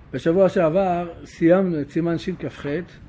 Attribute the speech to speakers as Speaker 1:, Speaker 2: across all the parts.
Speaker 1: בשבוע שעבר סיימנו את סימן שכ"ח,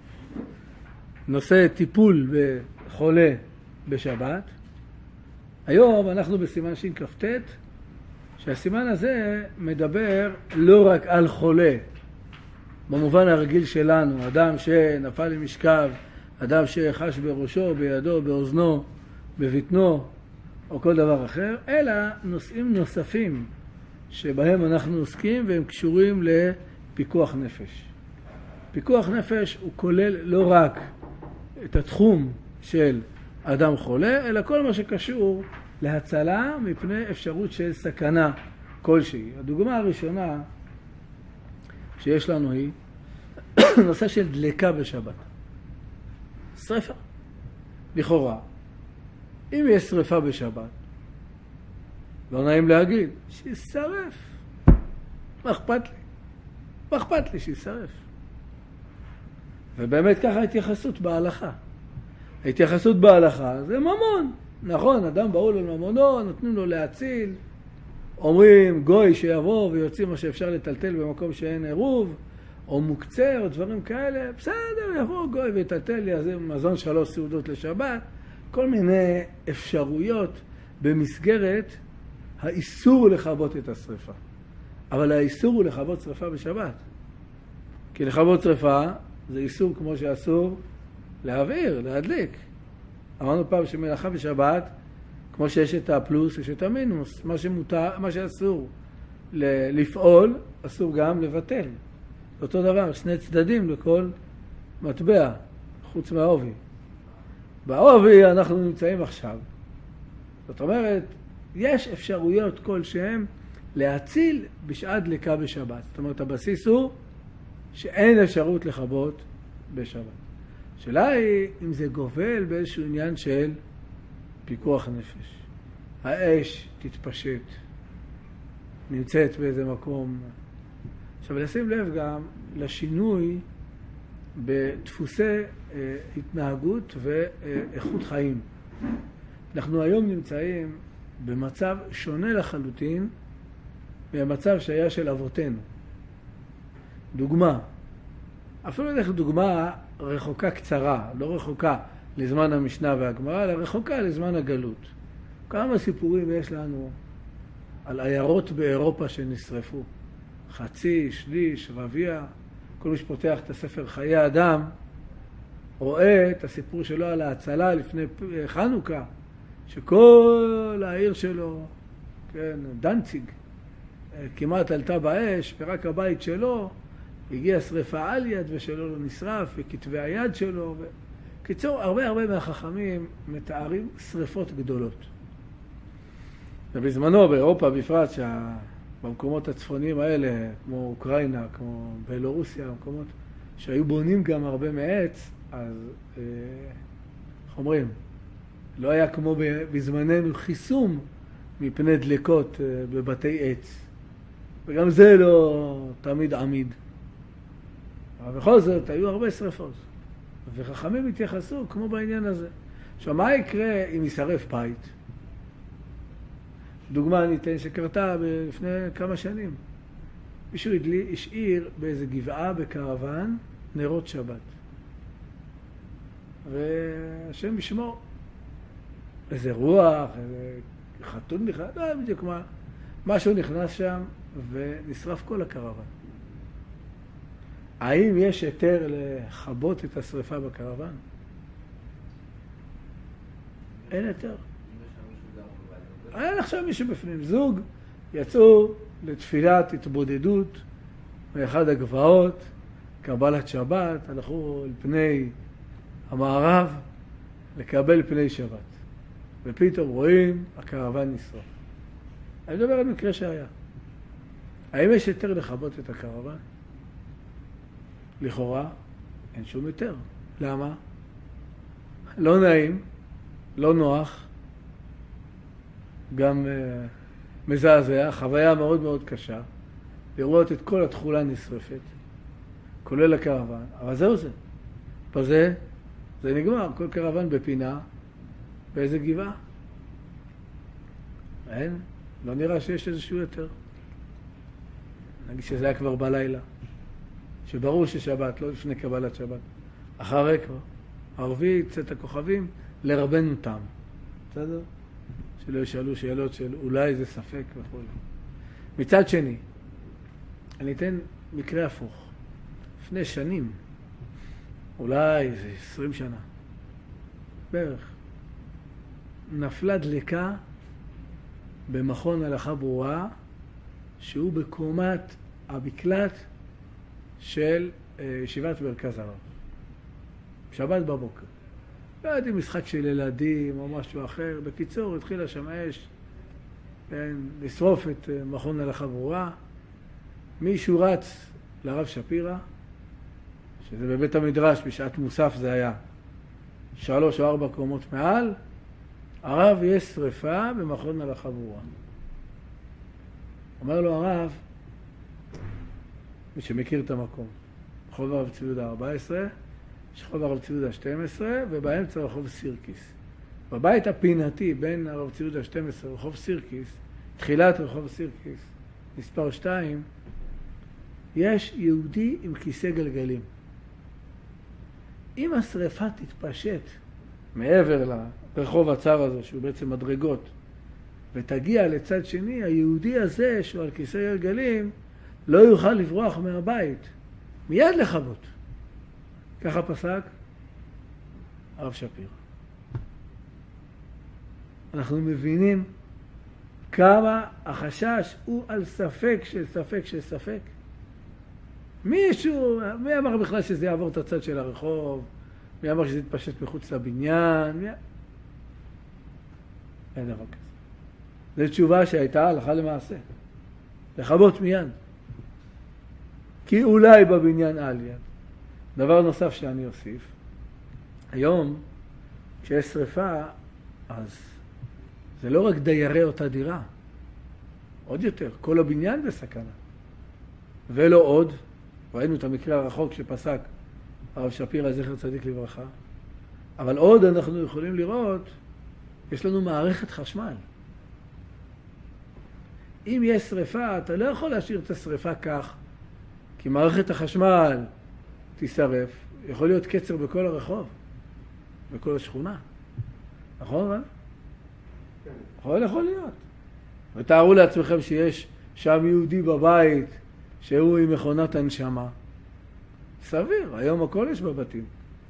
Speaker 1: נושא טיפול בחולה בשבת. היום אנחנו בסימן שכ"ט, שהסימן הזה מדבר לא רק על חולה, במובן הרגיל שלנו, אדם שנפל למשכב, אדם שחש בראשו, בידו, באוזנו, בבטנו, או כל דבר אחר, אלא נושאים נוספים שבהם אנחנו עוסקים והם קשורים לפיקוח נפש. פיקוח נפש הוא כולל לא רק את התחום של אדם חולה, אלא כל מה שקשור להצלה מפני אפשרות של סכנה כלשהי. הדוגמה הראשונה שיש לנו היא נושא של דלקה בשבת. שריפה. לכאורה, אם יש שריפה בשבת, לא נעים להגיד, שישרף. מה אכפת לי? מה אכפת לי שישרף? ובאמת ככה ההתייחסות בהלכה. ההתייחסות בהלכה זה ממון. נכון, אדם באו לו ממונו, נותנים לו להציל. אומרים גוי שיבוא ויוציא מה שאפשר לטלטל במקום שאין עירוב, או מוקצה, או דברים כאלה. בסדר, יבוא גוי ויטלטל לי, אז זה מזון 3 סעודות לשבת. כל מיני אפשרויות במסגרת האיסור לכבות את השריפה. אבל האיסור הוא לכבות שריפה בשבת. כי לכבות שריפה זה איסור כמו שאסור להבעיר, להדליק. אמרנו פעם שמלאכה בשבת, כמו שיש את הפלוס, יש את המינוס. מה שמותר, מה שאסור לפעול, אסור גם לבטל. אותו דבר, 2 צדדים לכל מטבע, חוץ מהעובי. בעובי אנחנו נמצאים עכשיו. זאת אומרת, יש אפשרויות כלשהם להציל בשעת דלקה בשבת. זאת אומרת, הבסיס הוא שאין אפשרות לכבות בשבת. השאלה היא אם זה גובל באיזשהו עניין של פיקוח נפש. האש תתפשט, נמצאת באיזה מקום. עכשיו, לשים לב גם לשינוי בדפוסי התנהגות ואיכות חיים. אנחנו היום נמצאים במצב שונה לחלוטין מהמצב שהיה של אבותינו. דוגמה, אפילו נלך דוגמה רחוקה קצרה, לא רחוקה לזמן המשנה והגמרא, אלא רחוקה לזמן הגלות. כמה סיפורים יש לנו על עיירות באירופה שנשרפו. חצי, שליש, רביע, כל מי שפותח את הספר חיי אדם, רואה את הסיפור שלו על ההצלה לפני חנוכה, שכל העיר שלו, כן, דנציג, כמעט עלתה באש, ורק הבית שלו, הגיעה שריפה על יד ושלו לא נשרף, וכתבי היד שלו. קיצור, הרבה מהחכמים מתארים שריפות גדולות. ובזמנו באירופה בפרט, במקומות הצפוניים האלה, כמו אוקראינה, כמו בלורוסיה, מקומות שהיו בונים גם הרבה מעץ, אז איך אומרים, לא היה כמו בזמננו חיסום מפני דלקות בבתי עץ. וגם זה לא תמיד עמיד. אבל בכל זאת היו הרבה שריפות. וחכמים התייחסו כמו בעניין הזה. עכשיו, מה יקרה אם יישרף בית? דוגמה אני אתן שקרתה לפני כמה שנים. מישהו השאיר באיזה גבעה בקרוון נרות שבת. והשם ישמור. איזה רוח, איזה חתול נכנס, לא בדיוק מה. משהו נכנס שם ונשרף כל הקרוון. האם יש היתר לכבות את השריפה בקרוון? אין היתר. אין עכשיו מישהו בפנים. זוג יצאו לתפילת התבודדות מאחד הגבעות, קבלת שבת, הלכו על פני המערב לקבל פני שבת. ופתאום רואים הקרוון נשרף. אני מדבר על מקרה שהיה. האם יש היתר לכבות את הקרוון? לכאורה אין שום היתר. למה? לא נעים, לא נוח, גם מזעזע, חוויה מאוד מאוד קשה, לראות את כל התכולה נשרפת, כולל הקרוון. אבל זהו זה. בזה זה נגמר, כל קרוון בפינה, באיזה גבעה. אין, לא נראה שיש איזשהו יותר. נגיד שזה היה כבר בלילה. שברור ששבת, לא לפני קבלת שבת. אחרי כבר, הרביעי, צאת הכוכבים, לרבנו תם. בסדר? שלא ישאלו שאלות של אולי זה ספק וכו'. מצד שני, אני אתן מקרה הפוך. לפני שנים, אולי זה 20 שנה, בערך, נפלה דלקה במכון הלכה ברורה, שהוא בקומת המקלט של ישיבת מרכז הרב. שבת בבוקר. לא יודעים, משחק של ילדים או משהו אחר. בקיצור, התחילה שם אש, לשרוף את מכון הלכה ברורה. מישהו רץ לרב שפירא, שזה בבית המדרש, בשעת מוסף זה היה 3 או 4 קומות מעל, הרב, יש שריפה במכון הלכה ברורה. אומר לו הרב, מי שמכיר את המקום, רחוב הרב צבי יהודה 14, יש רחוב הרב צבי יהודה 12, ובאמצע רחוב סירקיס. בבית הפינתי בין הרב צבי יהודה 12 ורחוב סירקיס, תחילת רחוב סירקיס, מספר 2, יש יהודי עם כיסא גלגלים. אם השריפה תתפשט מעבר לרחוב הצר הזה, שהוא בעצם מדרגות, ותגיע לצד שני, היהודי הזה שהוא על כיסא גלגלים לא יוכל לברוח מהבית, מיד לכבות. ככה פסק הרב שפירא. אנחנו מבינים כמה החשש הוא על ספק של ספק של ספק. מי אמר בכלל שזה יעבור את הצד של הרחוב? מי אמר שזה יתפשט מחוץ לבניין? אין דבר כזה. זו תשובה שהייתה הלכה למעשה. לכבות מיד. כי אולי בבניין על יד. דבר נוסף שאני אוסיף, היום כשיש שריפה, אז זה לא רק דיירי אותה דירה, עוד יותר, כל הבניין בסכנה. ולא עוד, ראינו את המקרה הרחוק שפסק הרב שפירא זכר צדיק לברכה, אבל עוד אנחנו יכולים לראות, יש לנו מערכת חשמל. אם יש שריפה, אתה לא יכול להשאיר את השריפה כך, כי מערכת החשמל תישרף, יכול להיות קצר בכל הרחוב, בכל השכונה. נכון? יכול להיות. ותארו לעצמכם שיש שם יהודי בבית שהוא עם מכונת הנשמה. סביר, היום הכל יש בבתים.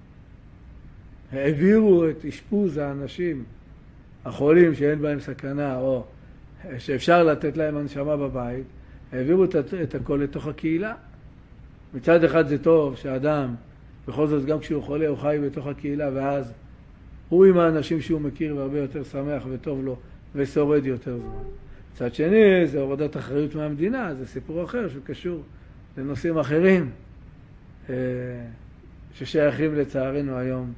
Speaker 1: העבירו את אשפוז האנשים החולים שאין בהם סכנה או שאפשר לתת להם הנשמה בבית, העבירו את הכל לתוך הקהילה. מצד אחד זה טוב שאדם, בכל זאת גם כשהוא חולה הוא חי בתוך הקהילה, ואז הוא עם האנשים שהוא מכיר והרבה יותר שמח וטוב לו ושורד יותר זמן. מצד שני זה הורדת אחריות מהמדינה, זה סיפור אחר שקשור לנושאים אחרים ששייכים לצערנו היום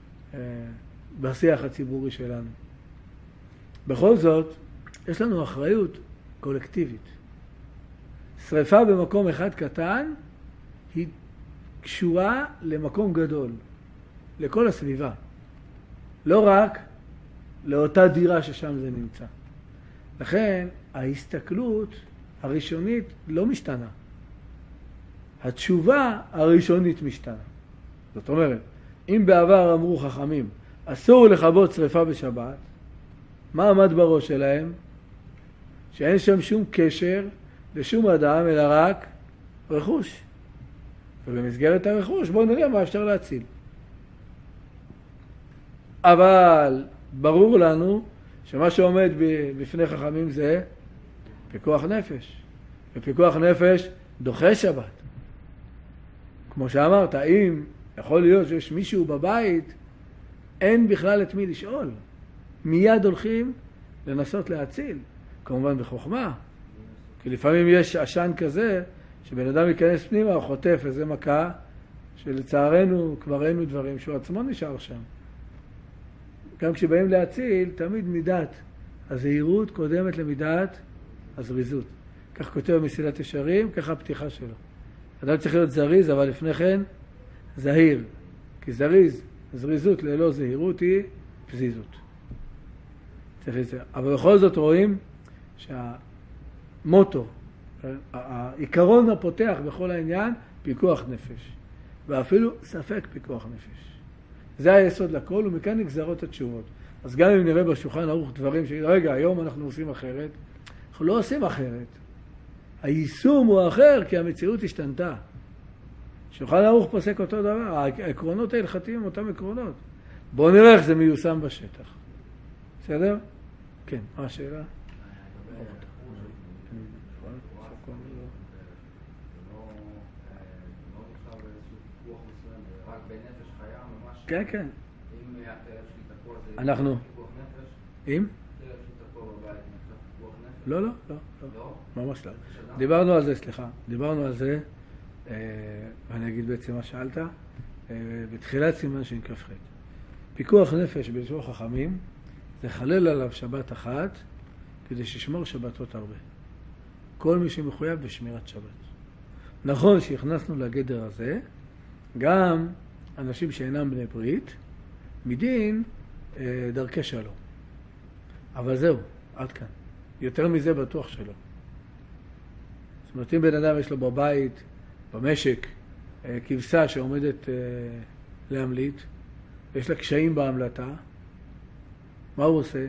Speaker 1: בשיח הציבורי שלנו. בכל זאת יש לנו אחריות קולקטיבית. שריפה במקום אחד קטן היא קשורה למקום גדול, לכל הסביבה. לא רק לאותה דירה ששם זה נמצא. לכן ההסתכלות הראשונית לא משתנה. התשובה הראשונית משתנה. זאת אומרת, אם בעבר אמרו חכמים, אסור לכבות שריפה בשבת, מה עמד בראש שלהם? שאין שם שום קשר לשום אדם, אלא רק רכוש. ובמסגרת הרכוש בואו נראה מה אפשר להציל. אבל ברור לנו שמה שעומד בפני חכמים זה פיקוח נפש. ופיקוח נפש דוחה שבת. כמו שאמרת, אם יכול להיות שיש מישהו בבית, אין בכלל את מי לשאול. מיד הולכים לנסות להציל. כמובן בחוכמה. כי לפעמים יש עשן כזה, שבן אדם ייכנס פנימה או חוטף איזה מכה, שלצערנו כבר ראינו דברים שהוא עצמו נשאר שם. גם כשבאים להציל, תמיד מידת הזהירות קודמת למידת הזריזות. כך כותב מסילת ישרים, ככה הפתיחה שלו. אדם צריך להיות זריז, אבל לפני כן זהיר. כי זריזות ללא זהירות היא פזיזות. צריך לזה. אבל בכל זאת רואים שהמוטו העיקרון הפותח בכל העניין, פיקוח נפש. ואפילו ספק פיקוח נפש. זה היסוד לכל, ומכאן נגזרות התשובות. אז גם אם נראה בשולחן ערוך דברים רגע, היום אנחנו עושים אחרת, אנחנו לא עושים אחרת. היישום הוא אחר, כי המציאות השתנתה. שולחן ערוך פוסק אותו דבר, העקרונות ההלכתיים הם אותם עקרונות. בואו נראה איך זה מיושם בשטח. בסדר? כן, מה השאלה? כן, כן.
Speaker 2: אם הכלב שלי תקוע זה
Speaker 1: אנחנו.
Speaker 2: פיקוח נפש?
Speaker 1: אם?
Speaker 2: כלב שלי תקוע בבית, נקרא פיקוח נפש?
Speaker 1: לא, לא, לא.
Speaker 2: לא?
Speaker 1: ממש לא. דיברנו על זה, סליחה. דיברנו על זה, ואני אגיד בעצם מה שאלת, בתחילת סימן שכ"ח. פיקוח נפש בלשון חכמים, זה חלל עליו שבת אחת, כדי שישמור שבתות הרבה. כל מי שמחויב בשמירת שבת. נכון שהכנסנו לגדר הזה, גם אנשים שאינם בני ברית, מדין דרכי שלום. אבל זהו, עד כאן. יותר מזה בטוח שלא. זאת אומרת, אם בן אדם יש לו בבית, במשק, כבשה שעומדת להמליט, ויש לה קשיים בהמלטה, מה הוא עושה?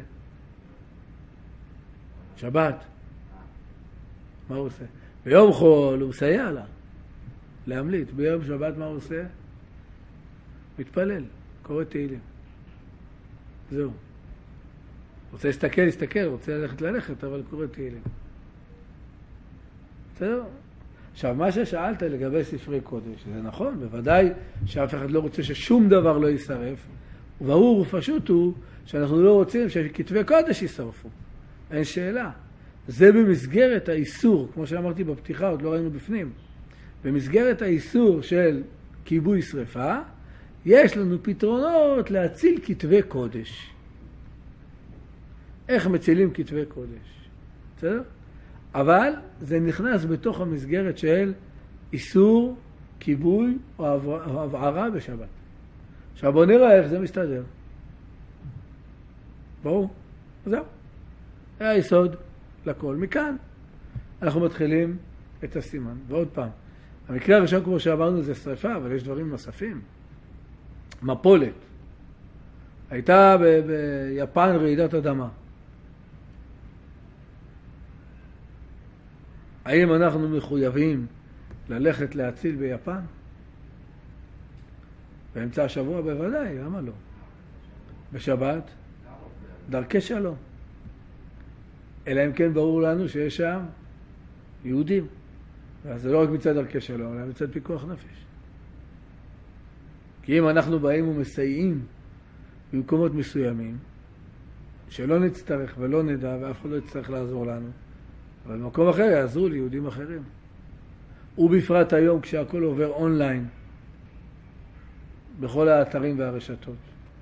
Speaker 1: שבת. מה הוא עושה? ביום חול הוא מסייע לה להמליט. ביום שבת מה הוא עושה? מתפלל, קורא תהילים. זהו. רוצה להסתכל, רוצה ללכת, אבל קורא תהילים. בסדר? עכשיו, מה ששאלת לגבי ספרי קודש, זה נכון, בוודאי שאף אחד לא רוצה ששום דבר לא יישרף, וברור ופשוט הוא שאנחנו לא רוצים שכתבי קודש יישרפו. אין שאלה. זה במסגרת האיסור, כמו שאמרתי בפתיחה, עוד לא ראינו בפנים, במסגרת האיסור של כיבוי שריפה, יש לנו פתרונות להציל כתבי קודש. איך מצילים כתבי קודש? בסדר? אבל זה נכנס בתוך המסגרת של איסור, כיבוי או הבערה בשבת. עכשיו בואו נראה איך זה מסתדר. ברור? זהו. זה היסוד לכל. מכאן אנחנו מתחילים את הסימן. ועוד פעם, המקרה הראשון כמו שאמרנו זה שריפה, אבל יש דברים נוספים. מפולת. הייתה ביפן רעידת אדמה. האם אנחנו מחויבים ללכת להציל ביפן? באמצע השבוע בוודאי, למה לא? בשבת, דרכי שלום. אלא אם כן ברור לנו שיש שם יהודים. אז זה לא רק מצד דרכי שלום, אלא מצד פיקוח נפש. כי אם אנחנו באים ומסייעים במקומות מסוימים, שלא נצטרך ולא נדע ואף אחד לא יצטרך לעזור לנו, אבל במקום אחר יעזרו ליהודים אחרים. ובפרט היום כשהכל עובר אונליין, בכל האתרים והרשתות.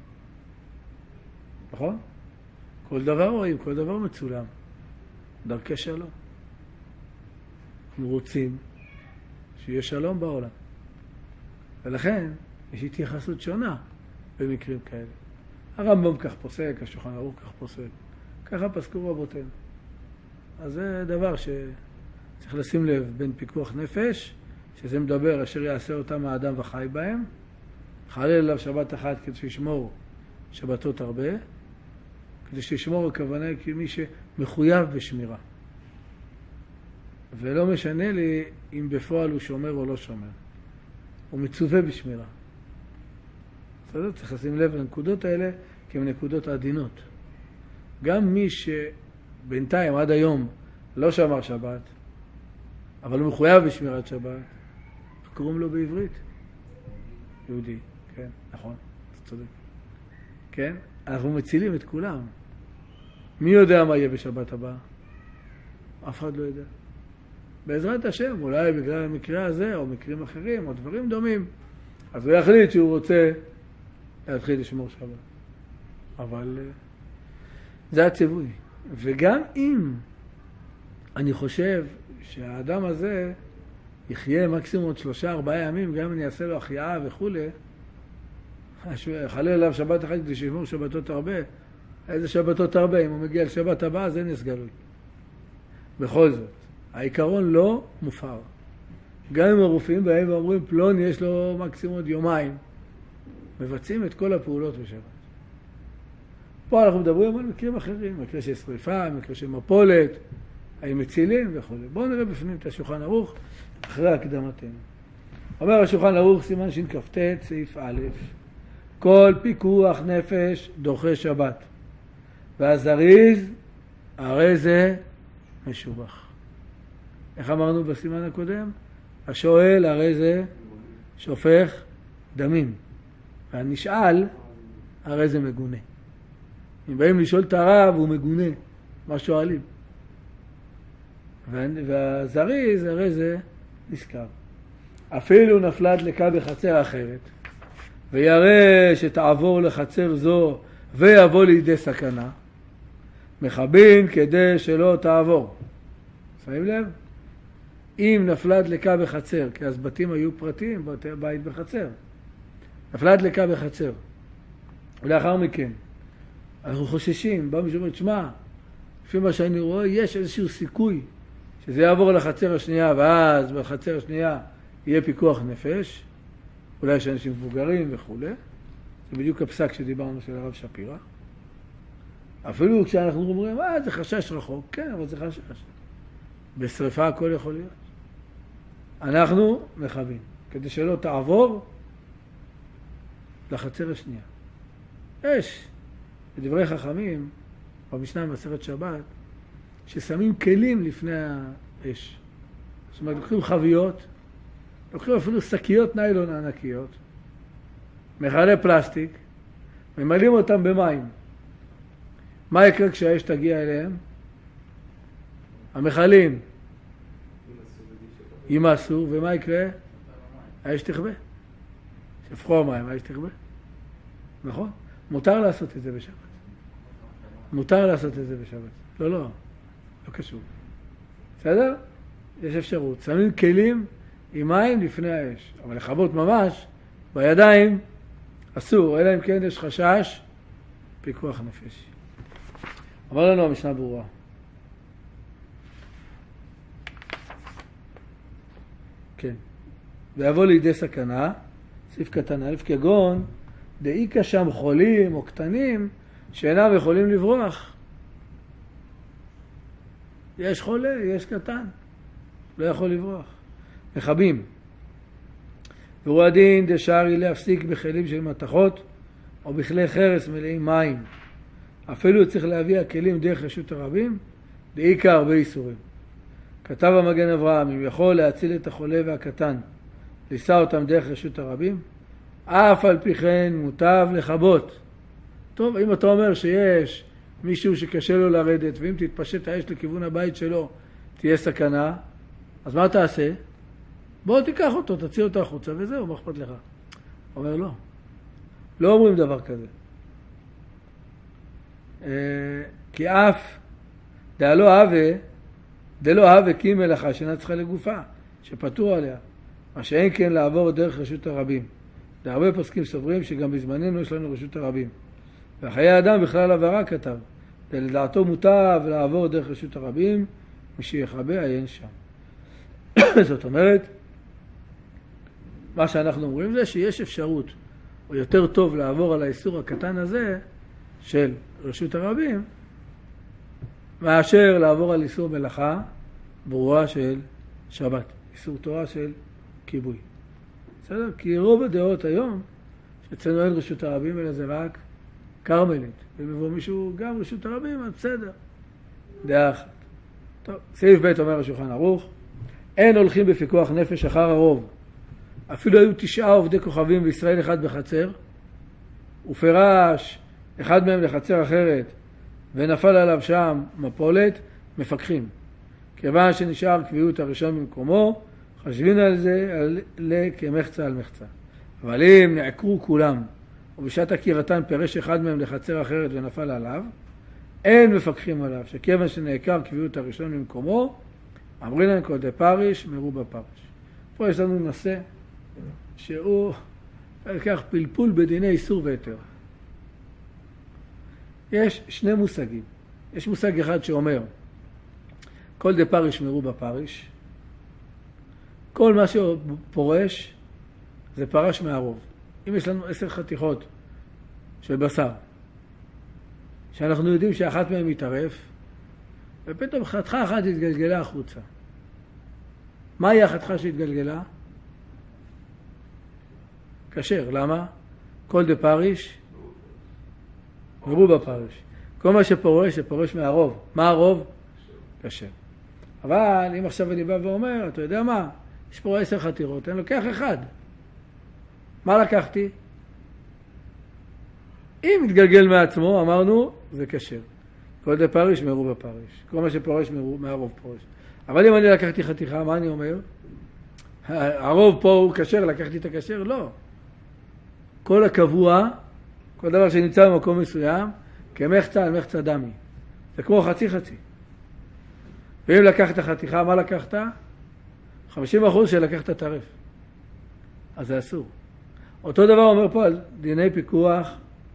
Speaker 1: נכון? כל דבר רואים, כל דבר מצולם. דרכי שלום. אנחנו רוצים שיהיה שלום בעולם. ולכן יש התייחסות שונה במקרים כאלה. הרמב"ם כך פוסק, השולחן ערוך כך פוסק. ככה פסקו רבותינו. אז זה דבר שצריך לשים לב בין פיקוח נפש, שזה מדבר אשר יעשה אותם האדם וחי בהם, חלל אליו שבת אחת כדי שישמור שבתות הרבה, כדי שישמור הכוונה כמי שמחויב בשמירה. ולא משנה לי אם בפועל הוא שומר או לא שומר. הוא מצווה בשמירה. בסדר? צריך לשים לב לנקודות האלה כי הן נקודות עדינות. גם מי שבינתיים עד היום לא שמר שבת, אבל הוא מחויב בשמירת שבת, קוראים לו בעברית יהודי. כן, נכון, אתה צודק. כן? אנחנו מצילים את כולם. מי יודע מה יהיה בשבת הבאה? אף אחד לא יודע. בעזרת השם, אולי בגלל המקרה הזה, או מקרים אחרים, או דברים דומים, אז הוא יחליט שהוא רוצה להתחיל לשמור שבת. אבל זה הציווי. וגם אם אני חושב שהאדם הזה יחיה מקסימום עוד 3-4 ימים, גם אם אני אעשה לו החייאה וכו', חלל אליו שבת אחת כדי שישמור שבתות הרבה. איזה שבתות הרבה? אם הוא מגיע לשבת הבאה, זה נס גלוי. בכל זאת, העיקרון לא מופר. גם אם הרופאים באים ואומרים פלון יש לו מקסימום עוד יומיים, מבצעים את כל הפעולות בשבת. פה אנחנו מדברים על מקרים אחרים, מקרה של שריפה, מקרה של מפולת, האם מצילים וכו'. בואו נראה בפנים את השולחן ערוך אחרי הקדמתנו. אומר השולחן ערוך סימן שכ"ט סעיף א', כל פיקוח נפש דוחה שבת, והזריז הרי זה משובח. איך אמרנו בסימן הקודם? השואל הרי זה שופך דמים, והנשאל הרי זה מגונה. אם באים לשאול את הרב הוא מגונה, מה שואלים? והזריז הרי זה נזכר. אפילו נפלה דלקה בחצר אחרת, וירא שתעבור לחצר זו ויבוא לידי סכנה, מכבין כדי שלא תעבור. שמים לב? אם נפלה דלקה בחצר, כי אז בתים היו פרטיים, בית בחצר. נפלה דלקה בחצר. ולאחר מכן, אנחנו חוששים, בא מישהו אומר, תשמע, לפי מה שאני רואה, יש איזשהו סיכוי שזה יעבור לחצר השנייה, ואז בחצר השנייה יהיה פיקוח נפש, אולי יש אנשים מבוגרים וכו'. זה בדיוק הפסק שדיברנו של הרב שפירא. אפילו כשאנחנו אומרים, זה חשש רחוק, כן, אבל זה חשש. בשריפה הכל יכול להיות. אנחנו מכוונים, כדי שלא תעבור לחצר השנייה. יש בדברי חכמים, במשנה במסכת שבת, ששמים כלים לפני האש. זאת אומרת, לוקחים חביות, לוקחים אפילו שקיות ניילון ענקיות, מכלי פלסטיק, ממלאים אותם במים. מה יקרה כשהאש תגיע אליהם? המכלים יימסו, ומה יקרה? האש תכבה. שפכו המים, האש תכבה. נכון? מותר לעשות את זה בשבת. מותר לעשות את זה בשבת. לא קשור. בסדר? יש אפשרות. שמים כלים עם מים לפני האש. אבל לכבות ממש בידיים אסור, אלא אם כן יש חשש פיקוח נפש. אמר לנו המשנה ברורה. כן. ויבוא לידי סכנה, סעיף קטן א', כגון דאיקה שם חולים או קטנים שאינם יכולים לברוח. יש חולה, יש קטן, לא יכול לברוח. מכבים. והוא הדין דשארי להפסיק בכלים של מתכות או בכלי חרס מלאים מים. אפילו צריך להביא הכלים דרך רשות הרבים, דאיקה הרבה איסורים. כתב המגן אברהם, אם יכול להציל את החולה והקטן, לישא אותם דרך רשות הרבים, אף על פי כן מוטב לכבות. טוב, אם אתה אומר שיש מישהו שקשה לו לרדת, ואם תתפשט האש לכיוון הבית שלו, תהיה סכנה, אז מה תעשה? בוא תיקח אותו, תציע אותו החוצה, וזהו, מה אכפת לך? אומר לא. לא אומרים דבר כזה. כי אף דלא הווה כי מלאכה שאינה צריכה לגופה, שפטור עליה, מה שאין כן לעבור דרך רשות הרבים. והרבה פוסקים סוברים שגם בזמננו יש לנו רשות הרבים. וחיי האדם בכלל עברה כתב, ולדעתו מוטב לעבור דרך רשות הרבים, משיחבה עיין שם. זאת אומרת, מה שאנחנו אומרים זה שיש אפשרות, או יותר טוב לעבור על האיסור הקטן הזה של רשות הרבים, מאשר לעבור על איסור מלאכה ברורה של שבת, איסור תורה של כיבוי. בסדר? כי רוב הדעות היום, שאצלנו אין רשות הרבים, אלא זה רק קרמלית. אם יבוא מישהו גם רשות הרבים, אז בסדר. דעה אחת. טוב, סעיף ב' אומר השולחן ערוך, אין הולכים בפיקוח נפש אחר הרוב. אפילו היו 9 עובדי כוכבים בישראל, אחד בחצר, ופרש אחד מהם לחצר אחרת, ונפל עליו שם מפולת, מפקחים. כיוון שנשאר קביעות הראשון במקומו, חשבין על זה כמחצה על מחצה. אבל אם נעקרו כולם, ובשעת עקירתן פרש אחד מהם לחצר אחרת ונפל עליו, אין מפקחים עליו, שכיוון שנעקר קביעות הראשון במקומו, אמרים להם כל דפריש מרובה פרש. פה יש לנו נושא שהוא כך פלפול בדיני איסור והיתר. יש 2 מושגים. יש מושג אחד שאומר כל דפריש מרובה פריש. כל מה שפורש זה פרש מהרוב. אם יש לנו 10 חתיכות של בשר, שאנחנו יודעים שאחת מהן מתערף, ופתאום חתיכה אחת התגלגלה החוצה. מהי החתיכה שהתגלגלה? כשר. למה? כל דפריש מרובה פריש. כל מה שפורש זה פורש מהרוב. מה הרוב? כשר. אבל אם עכשיו אני בא ואומר, אתה יודע מה? יש פה 10 חתיכות, אני לוקח אחד. מה לקחתי? אם מתגלגל מעצמו, אמרנו, זה כשר. כל דפריש מרובה פריש. כל מה שפורש מהרוב פורש. אבל אם אני לקחתי חתיכה, מה אני אומר? הרוב פה הוא כשר, לקחתי את הכשר? לא. כל הקבוע, כל דבר שנמצא במקום מסוים, כמחצה על מחצה דמי. זה כמו חצי חצי. ואם לקחת חתיכה, מה לקחת? 50% שלקחת טרף. אז זה אסור. אותו דבר אומר פה על דיני פיקוח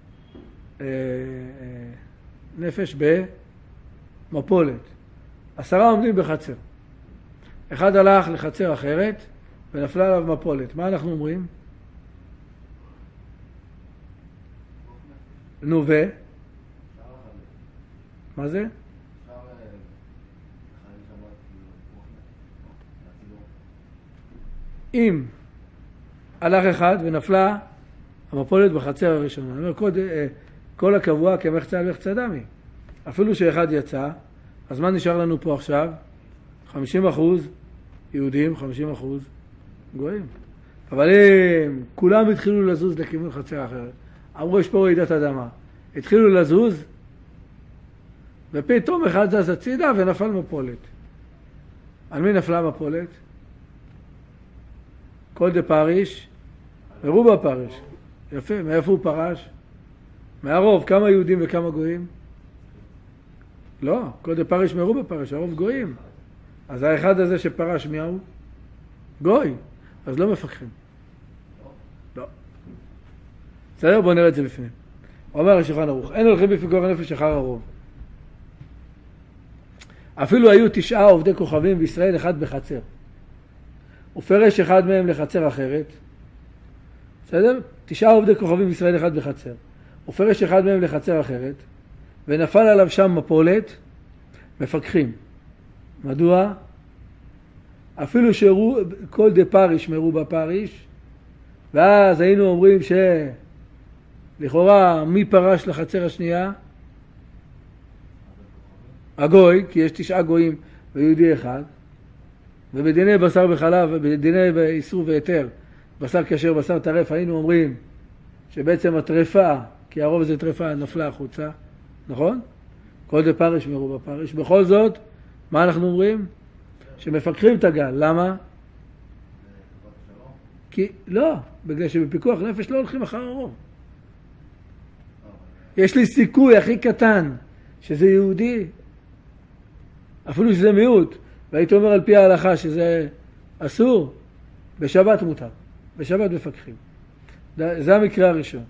Speaker 1: נפש במפולת. 10 עומדים בחצר. אחד הלך לחצר אחרת ונפלה עליו מפולת. מה אנחנו אומרים? נו ו? מה זה? אם הלך אחד ונפלה המפולת בחצר הראשונה. אני אומר, כל הקבוע כמחצה על מחצה דמי. אפילו שאחד יצא, אז מה נשאר לנו פה עכשיו? 50% יהודים, 50% גויים. אבל אם כולם התחילו לזוז לכיוון חצר אחרת, אמרו יש פה רעידת אדמה, התחילו לזוז, ופתאום אחד זז הצידה ונפל מפולת. על מי נפלה מפולת? כל דפריש מרובה פריש. יפה, מאיפה הוא פרש? מהרוב. כמה יהודים וכמה גויים? לא, כל דפריש מרובה פריש, הרוב גויים. אז האחד הזה שפרש מי הוא? גוי. אז לא מפקחים. לא. בסדר? בואו נראה את זה בפנים. אומר השולחן ערוך, אין הולכים בפיקוח נפש אחר הרוב. אפילו היו 9 עובדי כוכבים בישראל, אחד בחצר. ופרש אחד מהם לחצר אחרת. בסדר? 9 עובדי כוכבים בישראל, אחד בחצר. ופרש אחד מהם לחצר אחרת, ונפל עליו שם מפולת, מפקחים. מדוע? אפילו שהראו כל דפריש מרובה פריש, ואז היינו אומרים שלכאורה מי פרש לחצר השנייה? הגוי, כי יש 9 גויים ויהודי אחד, ובדיני בשר וחלב, ובדיני איסור והיתר, בשר כשר, בשר טרף, היינו אומרים שבעצם הטרפה, כי הרוב זה טרפה, נפלה החוצה, נכון? כל דפריש מרובה פריש. בכל זאת, מה אנחנו אומרים? שמפקחים את הגל. למה? כי לא, בגלל שבפיקוח נפש לא הולכים אחר הרוב. יש לי סיכוי הכי קטן שזה יהודי, אפילו שזה מיעוט, והייתי אומר על פי ההלכה שזה אסור, בשבת מותר, בשבת מפקחים. זה המקרה הראשון.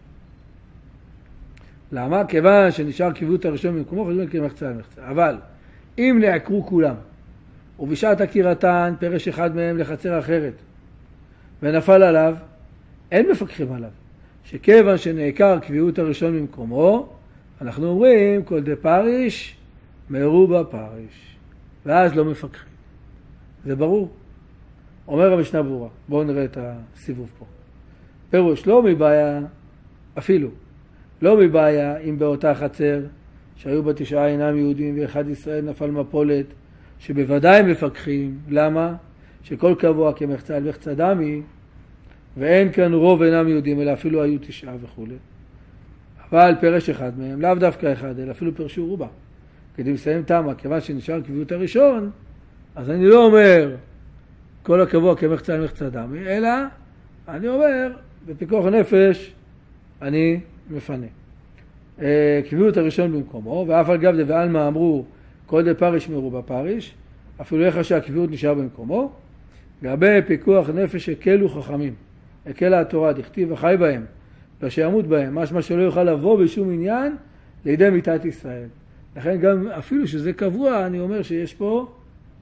Speaker 1: למה? כיוון שנשאר קיבוט הראשון במקומו, חושבים כמחצה על מחצה. אבל אם נעקרו כולם, ובשעת עקירתן פרש אחד מהם לחצר אחרת, ונפל עליו, אין מפקחים עליו. שכיוון שנעקר קביעות הראשון במקומו, אנחנו אומרים כל דפריש מרובה פריש. ואז לא מפקחים. זה ברור. אומר המשנה ברורה. בואו נראה את הסיבוב פה. פירוש, לא מבעיה, אפילו, לא מבעיה אם באותה חצר שהיו בה 9 אינם יהודים ואחד ישראל נפל מפולת, שבוודאי מפקחים. למה? שכל קבוע כמחצה על מחצה דמי, ואין כאן רוב אינם יהודים, אלא אפילו היו 9 וכו'. אבל פרש אחד מהם, לאו דווקא אחד, אלא אפילו פרשו רובה. כדי לסיים תמה, כיוון שנשאר קביעות הראשון, אז אני לא אומר כל הקבוע כמחצה על מחצה דמי, אלא אני אומר, בפיקוח נפש, אני מפנה. קביעות הראשון במקומו, ואף על גב דבעלמא אמרו, כל דפריש מרובה פריש, אפילו איך שהקביעות נשאר במקומו, לגבי פיקוח נפש הקלו חכמים, הקלה התורה, דכתיב וחי בהם, לא שימות בהם, משמע שלא יוכל לבוא בשום עניין לידי מיתת ישראל. לכן גם אפילו שזה קבוע, אני אומר שיש פה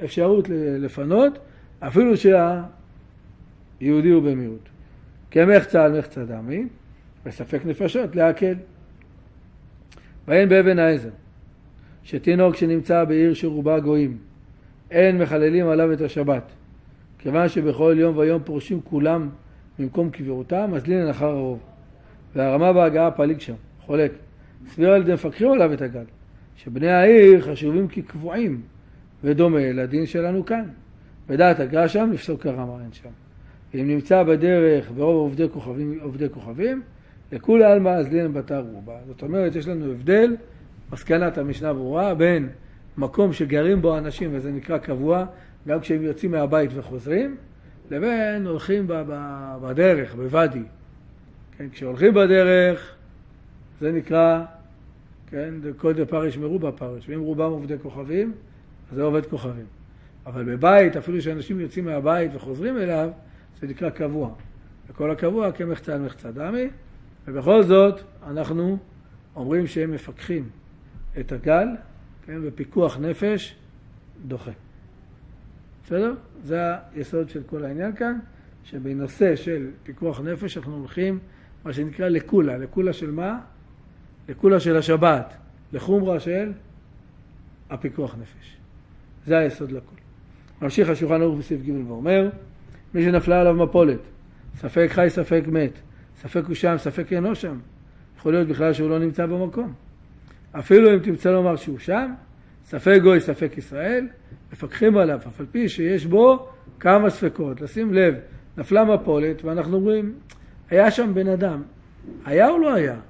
Speaker 1: אפשרות לפנות, אפילו שהיהודי הוא במיעוט. כמחצה על מחצה דמי, וספק נפשות להקל. ואין באבן העזר, שתינוק שנמצא בעיר שרובה גויים, אין מחללים עליו את השבת, כיוון שבכל יום ויום פורשים כולם ממקום קבירותם, אז לינן אחר הרוב. והרמה בהגעה פליג שם, חולק. סביר על ידי מפקחים עליו את הגל, שבני העיר חשובים כקבועים, ודומה לדין שלנו כאן. ודעת הגעה שם לפסוק הרמה אין שם. ואם נמצא בדרך ברוב עובדי כוכבים, לכולי עלמא אז לינן בתר רובה. זאת אומרת, יש לנו הבדל, מסקנת המשנה ברורה, בין מקום שגרים בו אנשים, וזה נקרא קבוע, גם כשהם יוצאים מהבית וחוזרים, לבין הולכים בדרך, בוואדי. כן, כשהולכים בדרך, זה נקרא, כן, כל דפרש מרובה פרש, ואם רובם עובדי כוכבים, אז זה עובד כוכבים. אבל בבית, אפילו שאנשים יוצאים מהבית וחוזרים אליו, זה נקרא קבוע. וכל הקבוע כמחצה על מחצה דמי, ובכל זאת אנחנו אומרים שהם מפקחים את הגל, כן, בפיקוח נפש דוחה. בסדר? זה היסוד של כל העניין כאן, שבנושא של פיקוח נפש אנחנו הולכים מה שנקרא לקולה. לקולה של מה? לקולה של השבת. לחומרה של הפיקוח נפש. זה היסוד לכל. ממשיך השולחן ערוך בסעיף ג' ואומר, מי שנפלה עליו מפולת, ספק חי ספק מת, ספק הוא שם, ספק אינו שם. יכול להיות בכלל שהוא לא נמצא במקום. אפילו אם תמצא לומר שהוא שם, ספק גוי ספק ישראל, מפקחים עליו, אף על פי שיש בו כמה ספקות. לשים לב, נפלה מפולת ואנחנו אומרים, היה שם בן אדם. היה או לא היה?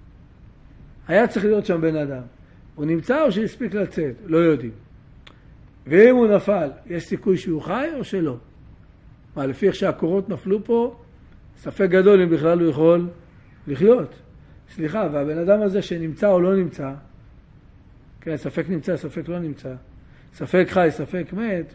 Speaker 1: היה צריך להיות שם בן אדם. הוא נמצא או שהספיק לצאת? לא יודעים. ואם הוא נפל, יש סיכוי שהוא חי או שלא? מה, לפי איך שהקורות נפלו פה, ספק גדול אם בכלל הוא יכול לחיות. סליחה, והבן אדם הזה שנמצא או לא נמצא, כן, ספק נמצא, ספק לא נמצא, ספק חי, ספק מת,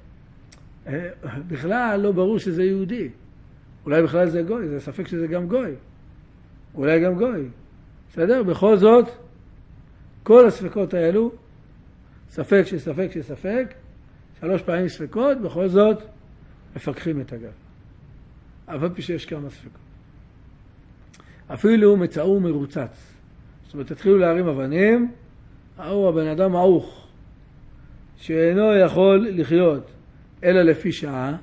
Speaker 1: בכלל לא ברור שזה יהודי. אולי בכלל זה גוי, זה ספק שזה גם גוי. אולי גם גוי. בסדר? בכל זאת, כל הספקות האלו, ספק שספק שספק, 3 פעמים ספקות, בכל זאת, מפקחים את הגל. אבל פי שיש כמה ספקות. אפילו מצאו מרוצץ. זאת אומרת, תתחילו להרים אבנים, הבן אדם מעוך, שאינו יכול לחיות, אלא לפי שעה.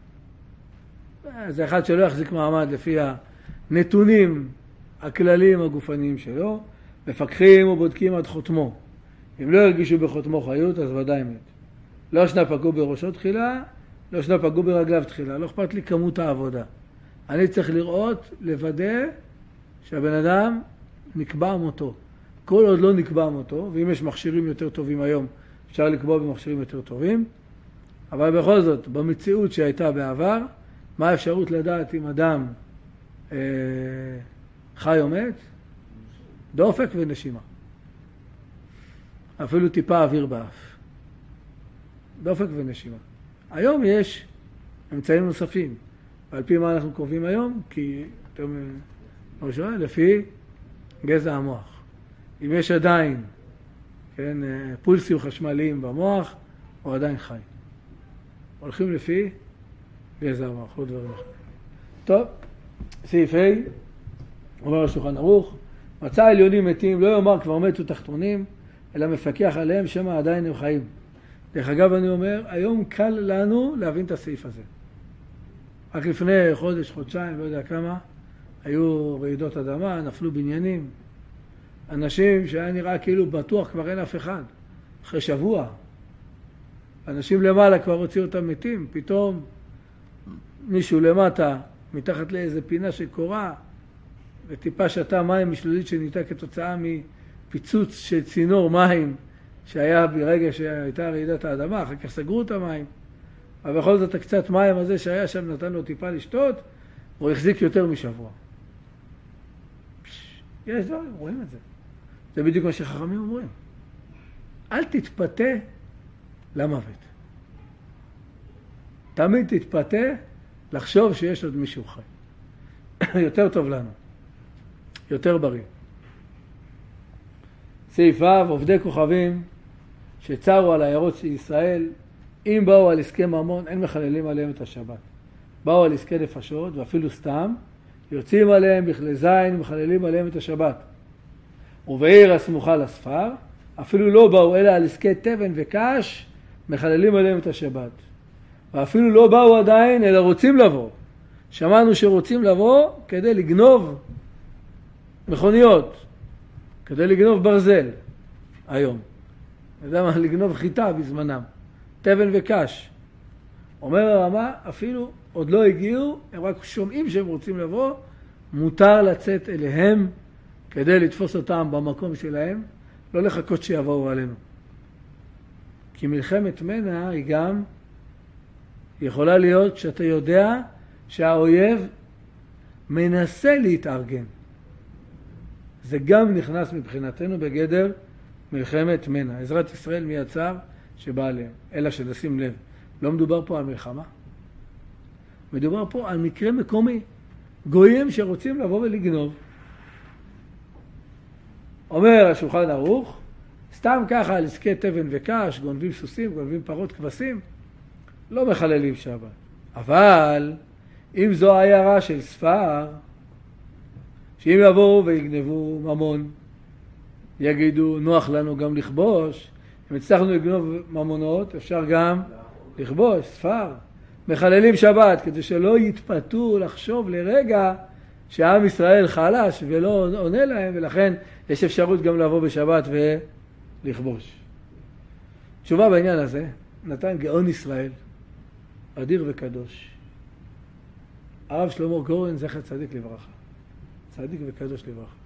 Speaker 1: זה אחד שלא יחזיק מעמד לפי הנתונים הכלליים הגופניים שלו, מפקחים ובודקים עד חותמו. אם לא ירגישו בחותמו חיות, אז ודאי מת. לא שנה פגעו בראשו תחילה, לא שנה פגעו ברגליו תחילה. לא אכפת לי כמות העבודה. אני צריך לראות, לוודא, שהבן אדם נקבע מותו. כל עוד לא נקבע מותו, ואם יש מכשירים יותר טובים היום, אפשר לקבוע במכשירים יותר טובים, אבל בכל זאת, במציאות שהייתה בעבר, מה האפשרות לדעת אם אדם חי או מת? דופק ונשימה. אפילו טיפה אוויר באף. דופק ונשימה. היום יש אמצעים נוספים. ועל פי מה אנחנו קובעים היום? כי אתם שואל, לפי גזע המוח. אם יש עדיין, כן, פולסים חשמליים במוח, הוא עדיין חי. הולכים לפי גזע המוח, לא דברים אחרים. טוב, סעיף ה' אומר השולחן ערוך, מצא עליונים מתים, לא יאמר כבר מתו תחתונים, אלא מפקח עליהם שמה עדיין הם חיים. דרך אגב אני אומר, היום קל לנו להבין את הסעיף הזה. רק לפני חודש, חודשיים, לא יודע כמה, היו רעידות אדמה, נפלו בניינים. אנשים שהיה נראה כאילו בטוח כבר אין אף אחד. אחרי שבוע. אנשים למעלה כבר הוציאו אותם מתים. פתאום מישהו למטה, מתחת לאיזה פינה של קורה, וטיפה שתה מים משלולית שניתה כתוצאה מפיצוץ של צינור מים שהיה ברגע שהייתה רעידת האדמה, אחר כך סגרו את המים. אבל בכל זאת הקצת מים הזה שהיה שם נתן לו טיפה לשתות, הוא החזיק יותר משבוע. יש דברים, רואים את זה. זה בדיוק מה שחכמים אומרים. אל תתפתה למוות. תמיד תתפתה לחשוב שיש עוד מישהו חי. יותר טוב לנו. יותר בריא. סעיף ו' עובדי כוכבים שצרו על העיירות של ישראל אם באו על עסקי ממון, אין מחללים עליהם את השבת. באו על עסקי נפשות, ואפילו סתם, יוצאים עליהם בכלי זין, מחללים עליהם את השבת. ובעיר הסמוכה לספר, אפילו לא באו אלא על עסקי תבן וקש, מחללים עליהם את השבת. ואפילו לא באו עדיין, אלא רוצים לבוא. שמענו שרוצים לבוא כדי לגנוב מכוניות, כדי לגנוב ברזל היום. יודע מה? לגנוב חיטה בזמנם. תבן וקש. אומר הרמה, אפילו עוד לא הגיעו, הם רק שומעים שהם רוצים לבוא, מותר לצאת אליהם כדי לתפוס אותם במקום שלהם, לא לחכות שיבואו עלינו. כי מלחמת מנע היא גם יכולה להיות שאתה יודע שהאויב מנסה להתארגן. זה גם נכנס מבחינתנו בגדר מלחמת מנע. עזרת ישראל מי יצר שבא עליהם. אלא שנשים לב, לא מדובר פה על מלחמה. מדובר פה על מקרה מקומי. גויים שרוצים לבוא ולגנוב. אומר השולחן ערוך, סתם ככה על עסקי תבן וקש, גונבים סוסים, גונבים פרות כבשים, לא מחללים שבת. אבל אם זו העיירה של ספר, שאם יבואו ויגנבו ממון, יגידו נוח לנו גם לכבוש, אם הצלחנו לגנוב ממונות, אפשר גם לכבוש, ספר. מחללים שבת כדי שלא יתפתו לחשוב לרגע שעם ישראל חלש ולא עונה להם, ולכן יש אפשרות גם לבוא בשבת ולכבוש. תשובה בעניין הזה נתן גאון ישראל, אדיר וקדוש, הרב שלמה גורן זכר צדיק לברכה. צדיק וקדוש לברכה.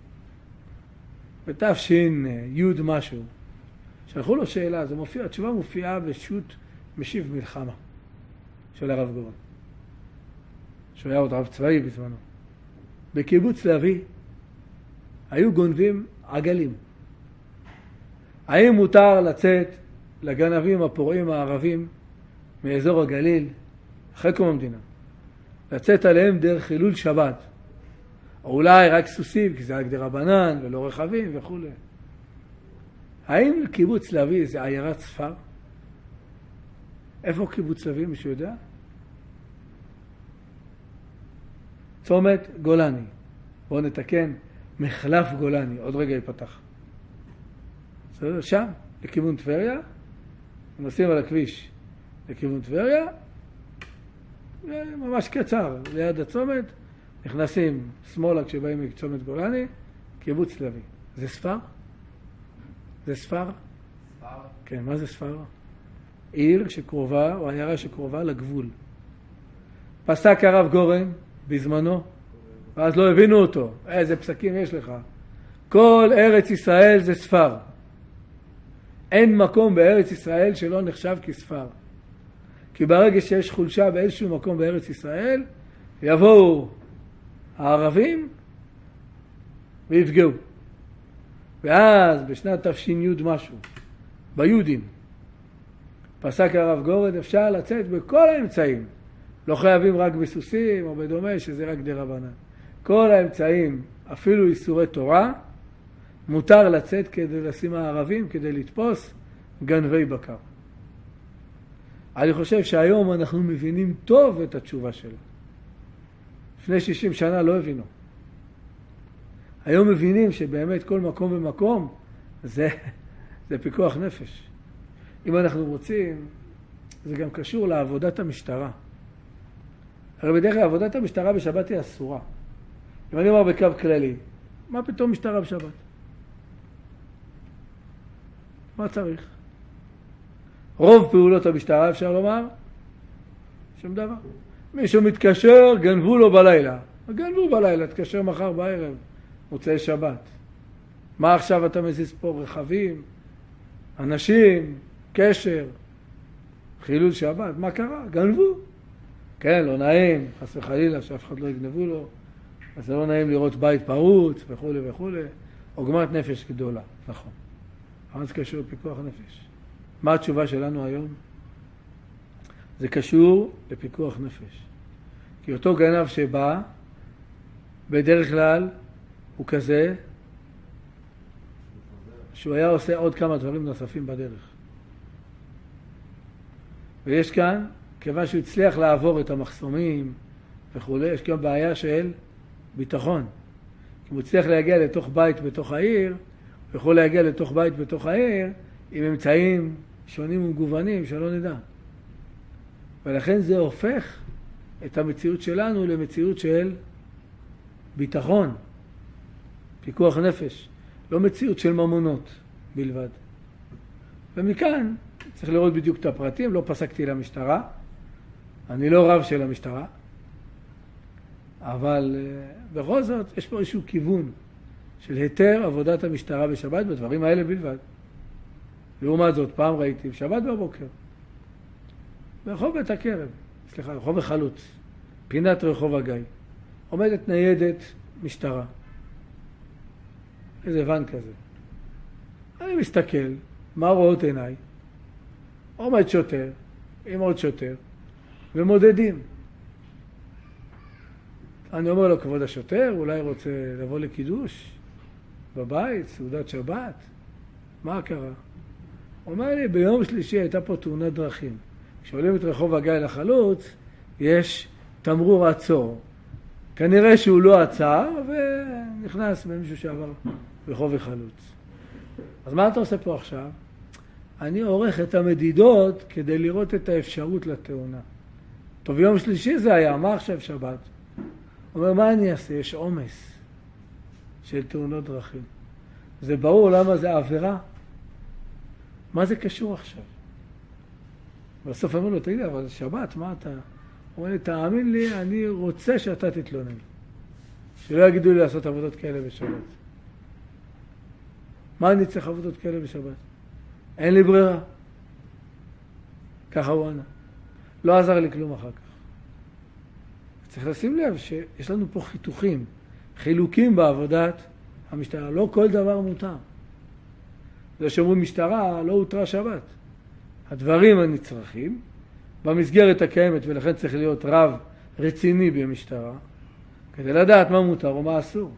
Speaker 1: בתש"י משהו, שלחו לו שאלה, זה מופיע, התשובה מופיעה בשו"ת משיב מלחמה של הרב גורן, שהוא היה עוד רב צבאי בזמנו. בקיבוץ להבי היו גונבים עגלים. האם מותר לצאת לגנבים הפורעים הערבים מאזור הגליל אחרי קום המדינה, לצאת עליהם דרך חילול שבת, או אולי רק סוסים כי זה רק דרבנן ולא רכבים וכו'? האם קיבוץ להבי זה עיירת ספר? איפה קיבוץ להבי, מישהו יודע? צומת גולני. בואו נתקן, מחלף גולני, עוד רגע ייפתח. שם, לכיוון טבריה, נוסעים על הכביש לכיוון טבריה, ממש קצר, ליד הצומת, נכנסים שמאלה כשבאים מצומת גולני, קיבוץ להבי. זה ספר? זה ספר?
Speaker 2: ספר?
Speaker 1: כן, מה זה ספר? עיר שקרובה, או עיירה שקרובה לגבול. פסק הרב גורן בזמנו, ואז לא הבינו אותו. איזה פסקים יש לך? כל ארץ ישראל זה ספר. אין מקום בארץ ישראל שלא נחשב כספר. כי ברגע שיש חולשה באיזשהו מקום בארץ ישראל, יבואו הערבים ויפגעו. ואז בשנת תש"י משהו, ביהודים, פסק הרב גורן, אפשר לצאת בכל האמצעים. לא חייבים רק בסוסים או בדומה, שזה רק דרבנן. כל האמצעים, אפילו איסורי תורה, מותר לצאת כדי לשים הערבים, כדי לתפוס גנבי בקר. אני חושב שהיום אנחנו מבינים טוב את התשובה שלו. לפני 60 שנה לא הבינו. היום מבינים שבאמת כל מקום ומקום זה פיקוח נפש. אם אנחנו רוצים, זה גם קשור לעבודת המשטרה. הרי בדרך כלל עבודת המשטרה בשבת היא אסורה. אם אני אומר בקו כללי, מה פתאום משטרה בשבת? מה צריך? רוב פעולות המשטרה אפשר לומר, שום דבר. מישהו מתקשר, גנבו לו בלילה. גנבו בלילה, תקשר מחר בערב, מוצאי שבת. מה עכשיו אתה מזיז פה? רכבים, אנשים, קשר, חילול שבת. מה קרה? גנבו. כן, לא נעים, חס וחלילה, שאף אחד לא יגנבו לו. אז זה לא נעים לראות בית פרוץ וכו' וכו'. עוגמת נפש גדולה, נכון. אבל זה קשור לפיקוח נפש. מה התשובה שלנו היום? זה קשור לפיקוח נפש. כי אותו גנב שבא, בדרך כלל הוא כזה, שהוא היה עושה עוד כמה דברים נוספים בדרך. ויש כאן, כיוון שהוא הצליח לעבור את המחסומים וכו', יש כאן בעיה של ביטחון. אם הוא הצליח להגיע לתוך בית בתוך העיר, הוא יכול להגיע לתוך בית בתוך העיר עם אמצעים שונים ומגוונים שלא נדע. ולכן זה הופך את המציאות שלנו למציאות של ביטחון, פיקוח נפש, לא מציאות של ממונות בלבד. ומכאן צריך לראות בדיוק את הפרטים, לא פסקתי למשטרה, אני לא רב של המשטרה, אבל בכל זאת יש פה איזשהו כיוון של היתר עבודת המשטרה בשבת בדברים האלה בלבד. לעומת זאת, פעם ראיתי בשבת בבוקר, ברחוב בית הכרם, רחוב החלוץ, פינת רחוב הגיא, עומדת ניידת משטרה. איזה ון כזה. אני מסתכל, מה רואות עיניי? עומד שוטר, עם עוד שוטר, ומודדים. אני אומר לו, כבוד השוטר, אולי רוצה לבוא לקידוש בבית, סעודת שבת? מה קרה? הוא אומר לי, ביום שלישי הייתה פה תאונת דרכים. כשעולים את רחוב הגיא לחלוץ, יש תמרור עצור. כנראה שהוא לא עצר, ונכנס במישהו שעבר רחוב החלוץ. אז מה אתה עושה פה עכשיו? אני עורך את המדידות כדי לראות את האפשרות לתאונה. טוב, יום שלישי זה היה, מה עכשיו שבת? הוא אומר, מה אני אעשה? יש עומס של תאונות דרכים. זה ברור למה זה עבירה. מה זה קשור עכשיו? בסוף אמרו לו, תגיד, אבל שבת, מה אתה? הוא אומר לי, תאמין לי, אני רוצה שאתה תתלונן. שלא יגידו לי לעשות עבודות כאלה בשבת. מה אני צריך עבודות כאלה בשבת? אין לי ברירה. ככה הוא ענה. לא עזר לי כלום אחר כך. צריך לשים לב שיש לנו פה חילוקים בעבודת המשטרה. לא כל דבר מותר. זה שאומרים משטרה, לא הותרה שבת. הדברים הנצרכים, במסגרת הקיימת, ולכן צריך להיות רב רציני במשטרה, כדי לדעת מה מותר ומה אסור.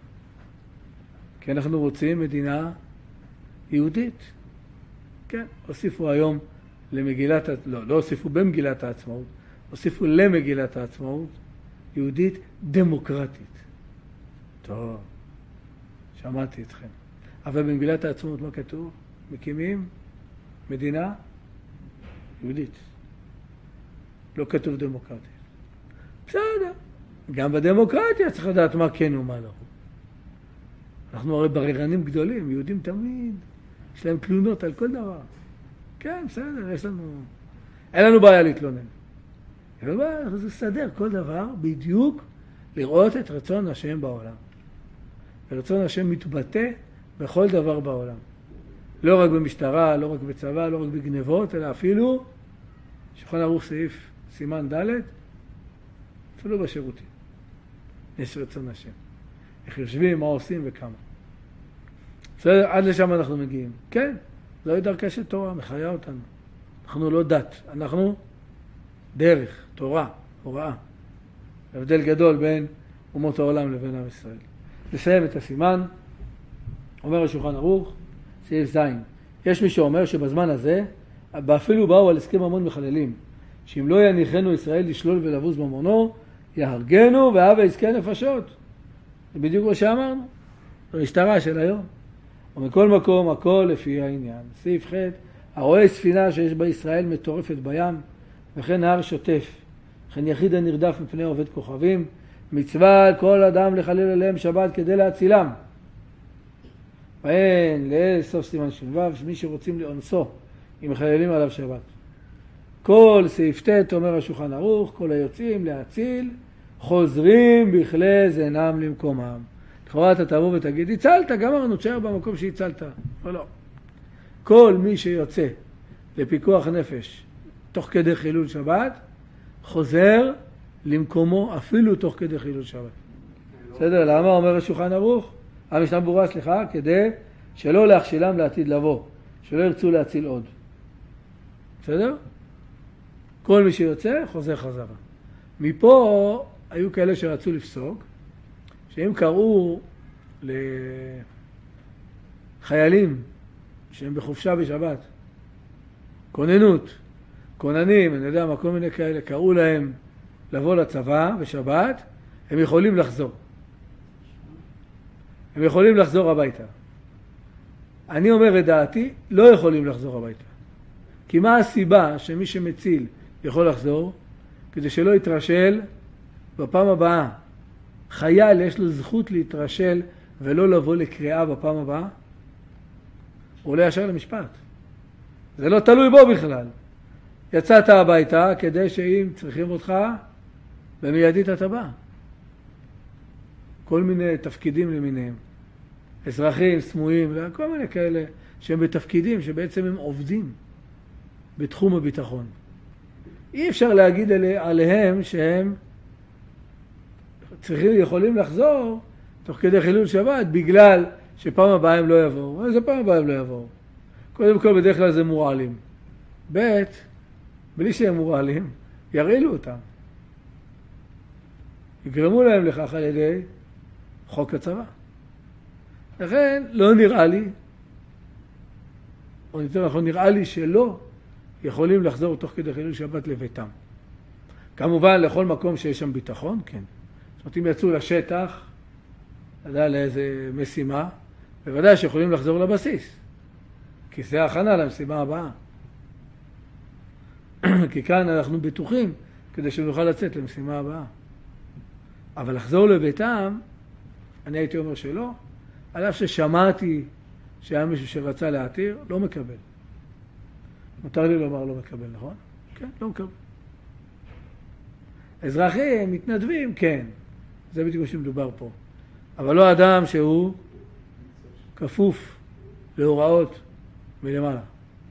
Speaker 1: כי אנחנו רוצים מדינה יהודית. כן, הוסיפו היום למגילת, לא הוסיפו במגילת העצמאות, הוסיפו למגילת העצמאות, יהודית דמוקרטית. טוב, שמעתי אתכם. אבל במגילת העצמאות מה כתוב? מקימים מדינה יהודית. לא כתוב דמוקרטית. בסדר. גם בדמוקרטיה צריך לדעת מה כן ומה לא. אנחנו הרי בררנים גדולים, יהודים תמיד, יש להם תלונות על כל דבר. כן, בסדר, אין לנו בעיה להתלונן. אבל זה סדר כל דבר בדיוק לראות את רצון השם בעולם. ורצון השם מתבטא בכל דבר בעולם. לא רק במשטרה, לא רק בצבא, לא רק בגנבות, אלא אפילו, שולחן ערוך סעיף סימן ד', אפילו בשירותים. יש רצון השם. איך יושבים, מה עושים וכמה. בסדר, עד לשם אנחנו מגיעים. כן, זוהי דרכה של תורה, מחיה אותנו. אנחנו לא דת, אנחנו דרך, תורה, הוראה. הבדל גדול בין אומות העולם לבין עם ישראל. נסיים את הסימן, אומר השולחן ערוך, סעיף ז'. יש מי שאומר שבזמן הזה, אפילו באו על הסכם ממון מחללים, שאם לא יניחנו ישראל לשלול ולבוז ממונו, יהרגנו והווה יזכה נפשות. זה בדיוק מה שאמרנו. זו משטרה של היום. ומכל מקום, הכל לפי העניין. סעיף ח' הרואה ספינה שיש בה ישראל מטורפת בים, וכן נהר שוטף, וכן יחיד הנרדף מפני עובד כוכבים, מצווה על כל אדם לחלל עליהם שבת כדי להצילם. ואין לסוף סימן ש"ו, שמי שרוצים לאונסו, אם מחללים עליו שבת. כל סעיף ט' אומר השולחן ערוך, כל היוצאים להציל, חוזרים בכלי זנם למקומם. לכאורה אתה תבוא ותגיד, הצלת, גמרנו, תשאר במקום שהצלת. או לא. כל מי שיוצא לפיקוח נפש תוך כדי חילול שבת, חוזר למקומו אפילו תוך כדי חילול שבת. בסדר? למה אומר השולחן ערוך? המשנה ברורה, סליחה, כדי שלא להכשילם לעתיד לבוא, שלא ירצו להציל עוד. בסדר? כל מי שיוצא חוזר חזרה. מפה היו כאלה שרצו לפסוק, שאם קראו לחיילים שהם בחופשה בשבת, כוננות, כוננים, אני יודע מה, כל מיני כאלה, קראו להם לבוא לצבא בשבת, הם יכולים לחזור. הם יכולים לחזור הביתה. אני אומר את דעתי, לא יכולים לחזור הביתה. כי מה הסיבה שמי שמציל יכול לחזור? כדי שלא יתרשל בפעם הבאה. חייל יש לו זכות להתרשל ולא לבוא לקריאה בפעם הבאה. הוא עולה ישר למשפט. זה לא תלוי בו בכלל. יצאת הביתה כדי שאם צריכים אותך, במיידית אתה בא. כל מיני תפקידים למיניהם. אזרחים, סמויים, כל מיני כאלה שהם בתפקידים שבעצם הם עובדים בתחום הביטחון. אי אפשר להגיד עליהם שהם יכולים לחזור תוך כדי חילול שבת בגלל שפעם הבאה הם לא יבואו. איזה פעם הבאה הם לא יבואו? קודם כל בדרך כלל זה מורעלים. ב' בלי שהם מורעלים, ירעילו אותם. יגרמו להם לכך על ידי חוק הצבא. לכן לא נראה לי, או יותר נכון נראה לי שלא יכולים לחזור תוך כדי חילול שבת לביתם. כמובן לכל מקום שיש שם ביטחון, כן. זאת אומרת אם יצאו לשטח, לדע לאיזה משימה, בוודאי שיכולים לחזור לבסיס. כי זה ההכנה למשימה הבאה. כי כאן אנחנו בטוחים כדי שנוכל לצאת למשימה הבאה. אבל לחזור לביתם, אני הייתי אומר שלא, על אף ששמעתי שהיה מישהו שרצה להתיר, לא מקבל. מותר לי לומר לא מקבל, נכון? כן, לא מקבל. אזרחים, מתנדבים, כן. זה בדיוק שמדובר פה. אבל לא אדם שהוא כפוף להוראות מלמעלה.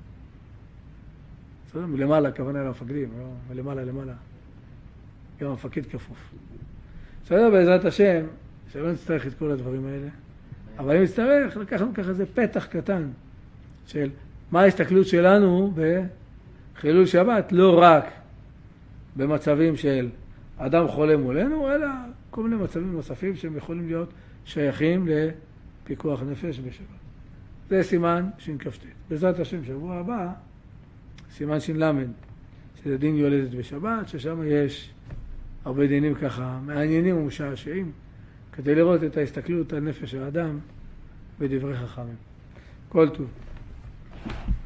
Speaker 1: בסדר? מלמעלה, הכוונה למפקדים, לא מלמעלה למעלה. גם המפקד כפוף. בסדר, בעזרת השם, שלא נצטרך את כל הדברים האלה. אבל אם נצטרך, לקחנו ככה איזה פתח קטן של מה ההסתכלות שלנו בחילול שבת, לא רק במצבים של אדם חולה מולנו, אלא כל מיני מצבים נוספים שהם יכולים להיות שייכים לפיקוח נפש בשבת. זה סימן ש"כ"ט. בעזרת השם, שבוע הבא, סימן ש"ל, שזה דין יולדת בשבת, ששם יש הרבה דינים ככה מעניינים ומשעשעים, כדי לראות את ההסתכלות על נפש האדם בדברי חכמים. כל טוב.